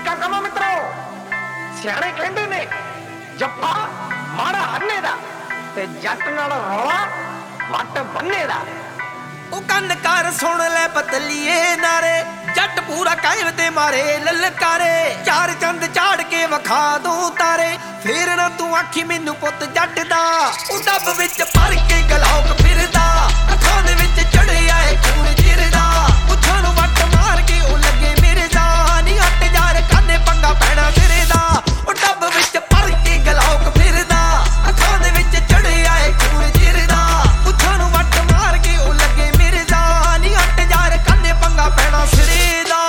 ਟੀਕਾ ਕਮਾ ਮਿੱਤਰੋ, ਸਿਆਣੇ ਕਹਿੰਦੇ ਨੇ ਜੱਫਾ ਮਾੜਾ ਹੰਨੇ ਦਾ ਤੇ ਜੱਟ ਨਾਲ ਰੌਲਾ ਵੱਟ ਬੰਨੇ ਦਾ। ਉਹ ਕੰਨ ਕਰ ਸੁਣ ਲੈ ਪਤਲੀਏ ਨਾਰੇ, ਜੱਟ ਪੂਰਾ ਕਾਇਮ ਤੇ ਮਾਰੇ ਲਲਕਾਰੇ। ਚਾਰ ਚੰਦ ਚਾੜ ਕੇ ਵਿਖਾ ਦੂੰ ਤਾਰੇ, ਫੇਰ ਨਾ ਤੂੰ ਆਖੀ ਮੈਨੂੰ ਪੁੱਤ ਜੱਟ ਦਾ। ਉਹ ਡੱਬ ਵਿੱਚ ਭਰ ਕੇ ਗਲੌਕ ਫਿਰਦਾ, ਅੱਖਾਂ ਦੇ ਵਿੱਚ ਚੜਿਆ ਏ ਖੂਨ ਜਿਰਦਾ। ਪੁੱਛਾਂ ਨੂੰ ਵੱਟ ਮਾਰ ਕੇ ਉਹ ਲੱਗੇ ਮੇਰੇ ਦਾ, ਨੀ ਹੱਟ ਯਾਰ ਕਾਨੇ ਪੰਗਾ ਪੈਣਾ ਸਿਰੇ ਦਾ। ਉਹ ਡੱਬ ਵਿੱਚ ਭਰ ਕੇ ਗਲੌਕ ਫਿਰਦਾ, ਅੱਖਾਂ ਦੇ ਵਿੱਚ ਚੜਿਆ ਏ ਖੂਨ ਜਿਰਦਾ। ਪੁੱਛਾਂ ਨੂੰ ਵੱਟ ਮਾਰ ਕੇ ਉਹ ਲੱਗੇ ਮੇਰੇ ਦਾ, ਨੀ ਹੱਟ ਯਾਰ ਕਾਨੇ ਪੰਗਾ ਪੈਣਾ ਸਿਰੇ ਦਾ।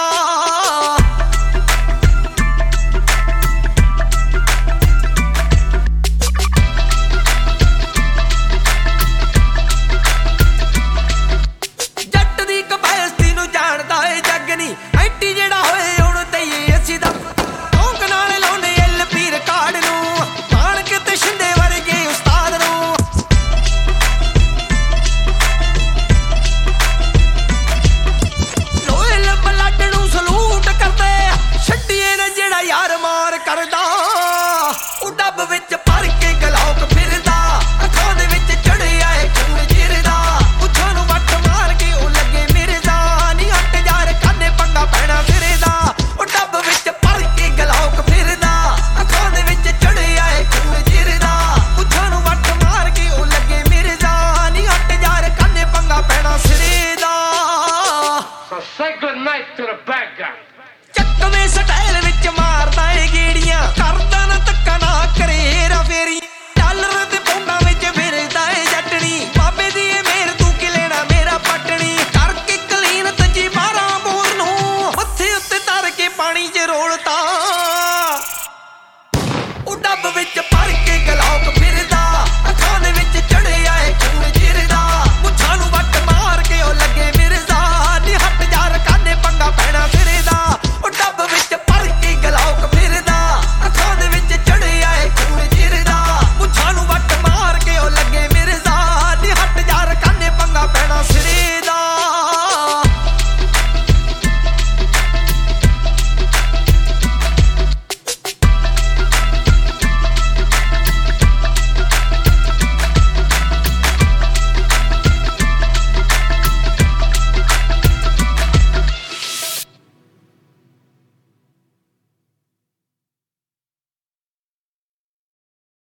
ਜੱਟ ਦੀ ਕਪੈਸਿਟੀ ਨੂੰ ਜਾਣਦਾ ਏ ਜੱਗ ਨੀ, ਐਂਟੀ ਜਿਹੜਾ ਹੋਏ ਹੁਣ ਤਈਏ ਅਸੀਂ ਦਾ। ਕੌਂਕ ਨਾਲ ਲਾਉਣੇ LP ਰਿਕਾਰਡ ਨੂੰ, ਮਾਣਕ ਤੇ ਸ਼ਿੰਦੇ ਵਰਗੇ ਉਸਤਾਦ ਨੂੰ। ਲੋਇਲ ਬਲੱਡ ਨੂੰ ਸਲੂਟ ਕਰਦੇ, ਛੱਡੀਏ ਨਾ ਜਿਹੜਾ ਯਾਰ ਮਾਰ ਕਰਦਾ। ਉਹ ਡੱਬ ਵਿੱਚ ਭਰ ਕੇ ਗਲੌਕ ਫਿਰਦਾ, ਅੱਖਾਂ ਦੇ ਵਿੱਚ ਚੜਿਆ ਏ ਖੂਨ ਜਿਰਦਾ। ਪੁੱਛਾਂ ਨੂੰ ਵੱਟ ਮਾਰ ਕੇ ਉਹ ਲੱਗੇ ਮੇਰੇ ਦਾ, ਨੀ ਹੱਟ ਯਾਰ ਕਾਨੇ ਪੰਗਾ ਪੈਣਾ ਸਿਰੇ ਦਾ। ਉਹ ਡੱਬ ਵਿੱਚ ਭਰ ਕੇ ਗਲੌਕ ਫਿਰਦਾ, ਅੱਖਾਂ ਦੇ ਵਿੱਚ ਚੜਿਆ ਏ ਖੂਨ ਜਿਰਦਾ। ਪੁੱਛਾਂ ਨੂੰ ਵੱਟ ਮਾਰ ਕੇ ਉਹ ਲੱਗੇ ਮੇਰੇ ਦਾ, ਨੀ ਹੱਟ ਯਾਰ ਕਾਨੇ ਪੰਗਾ ਪੈਣਾ ਸਿਰੇ ਦਾ। So say good night to the